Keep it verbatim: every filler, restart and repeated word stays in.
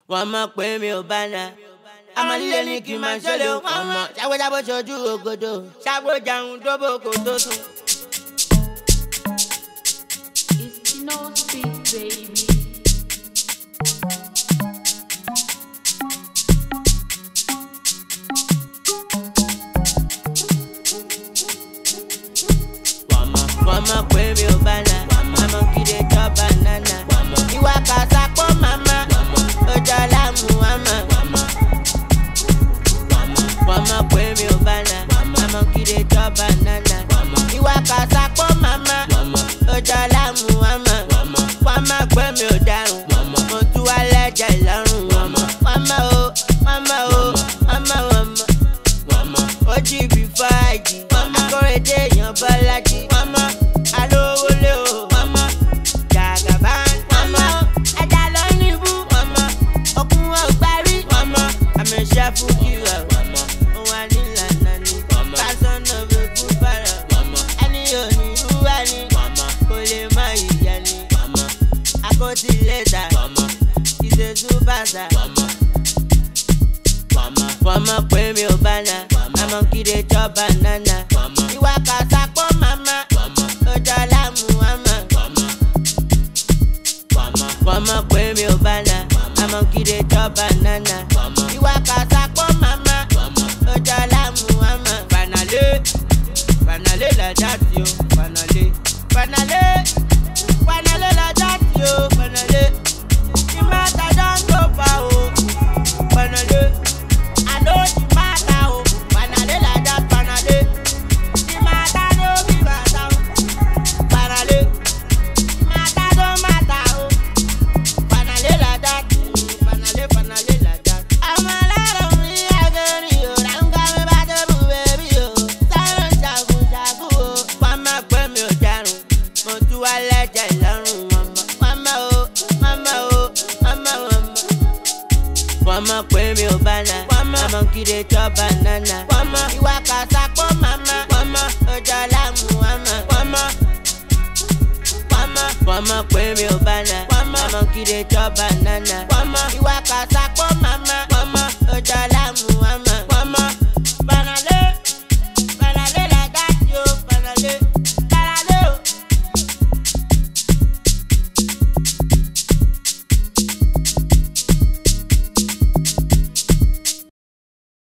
wọ́n mọ̀ pé mi ò bá na. Àmọ́ líle ní kí n máa ṣọlẹ̀ wọ́n mọ̀. Ṣàgbéjábó ṣojú ògodo, ṣàgbéjáhùn dóbò kò tó sùn. It's no sweet baby. Wọ́n mọ̀ pé mi ò bá na. Àmọ́ kí lè jọ banana. Ìwà kàṣà pọ̀ màmá. Ọjọ́ láàmú àmà. Wọ́n mọ̀ pé mi ò bá na. Àmọ́ kí lè jọ banana. Ìwà kàṣà pọ̀ màmá. Ọjọ́ láàmú àmà. Wọ́n mọ̀ pé mi ò dárùn. Mo tú wá lẹ́jẹ̀ lọ́rùn. Wọ́n mọ̀ o, wọ́n mọ̀ o, wọ́n mọ̀ wọ́n mọ̀. Ó jí bí fáàjì. Akóredé èèyàn Bọ́lájí. Wọ́n mọ̀ alówólé o. Wọ́n mọ̀ jàgàbá. Wọ́n mọ̀ ẹja lọ níbú. Wọ́n mọ̀ okun ọgbàrí. Wọ́n mọ̀ àmẹ́ṣẹ́ fún kíra. Wọ́n mọ̀ òun á ní ìlànà ni. Pásán náà fi kú bára. Ẹni ò ní rúwá ni. Kò lè má ìyá ni. Akótí lẹ́tà. Ìṣèṣú bàtà. Wọ́n mọ̀ pé mi ò bá na. Àmọ́ kí lè jọ banana. Ìwà kàṣà pọ̀ màmá. Ọjọ́ láàmú àmà. Wọ́n mọ̀ pé mi ò bá na. Àmọ́ kí lè jọ banana. Ìwà kàṣà pọ̀ màmá. Ọjọ́ láàmú àmà. Fanale, fanale la jati o. Fanale, fanale, fanale la jati o. Fanale, the matter don go far o. Fanale, I know the matter o. Fanale la jati, fanale, the matter no be matter o. Fanale, the matter don't matter o. Fanale la jati, fanale, fanale la jati. I'm a lot of me agony o. I'm coming back to you, baby o. Sáré jagu jagu o. Wọ́n mọ̀ pé mi ò dárùn. Mo tú wá lẹ́jẹ̀ lọ́rùn wọn mọ̀. Wọ́n mọ̀ o, wọ́n mọ̀ o, wọ́n mọ̀ wọ́n mọ̀. Wọ́n mọ̀ pé mi ò bá na. Àmọ́ kí lè jọ banana. Wọ́n mọ̀ ìwà kàṣà pọ̀ màmá. Wọ́n mọ̀ ọjọ́ láàmú àmà. Wọ́n mọ̀ wọ́n mọ̀ wọ́n mọ̀ pé mi ò bá na. Àmọ́ kí lè jọ banana.